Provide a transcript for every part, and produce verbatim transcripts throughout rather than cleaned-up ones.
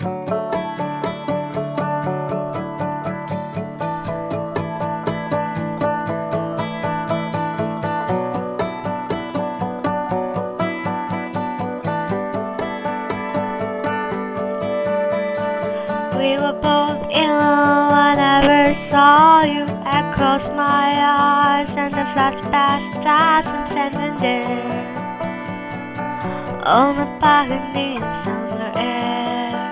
We were both young when I first saw you. I closed my eyes and the flash passed us. I'm standing there on the balcony in summer air.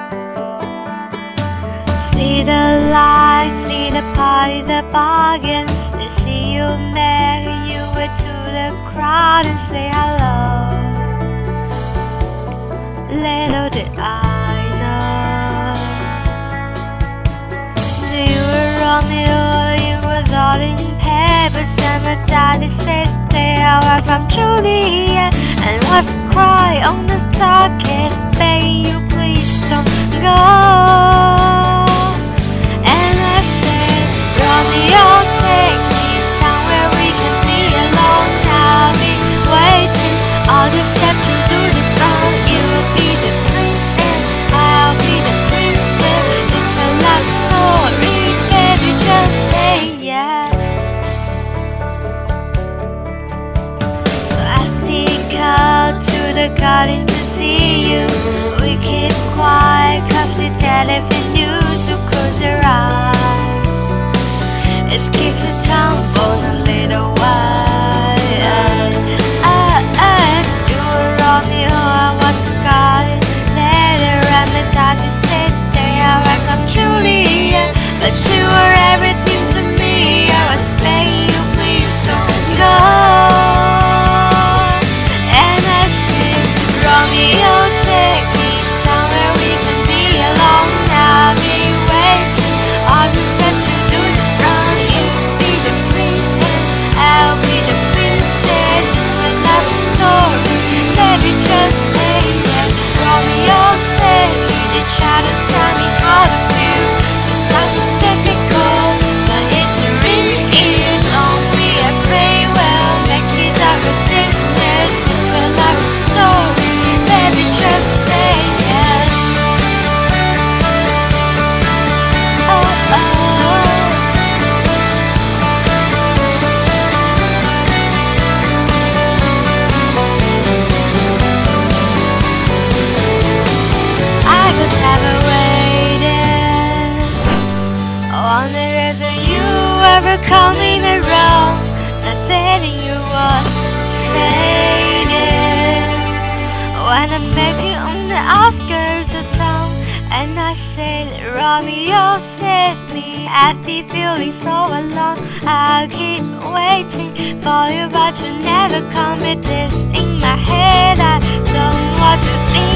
See the lights, see the party, the bargains. They see you make you way to the crowd and say hello. Little did I know you were Romeo, you were all in papers, and my daddy says stay away from Juliet, and was cry on the staircase, begging you please don't go. And I said, Romeo, take me somewhere we can be alone. I'll be waiting, all the steps into the sun. You will be the prince and I'll be the princess. It's a love story, baby, just say yes. So I sneak out to the garden to see you. We keep quiet, cause we telephone news. So close your eyes, escape this town for a little while. I asked you were Romeo, I was the garden. Later on the daddy said stay away from Juliet, but you were everything to me. I was begging you please don't go. And I said, Romeo, take me somewhere we can be alone. I'll be waiting, all the time to do this run. You will be the prince and I'll be the princess. It's a love story, baby, just say yes. Romeo said they try to tell me how to feel. The sound is difficult, but it's a really easy. Don't be afraid, we'll make it out of distance. It's a love story, baby, just say yes. Oh, oh. I could have waited. I wonder if you ever coming around. The feeling you was faded when I met you on the outskirts of town, and I said, Romeo, save me. I've been feeling so alone. I'll keep waiting for you, but you never come. It is in my head. I don't want to think.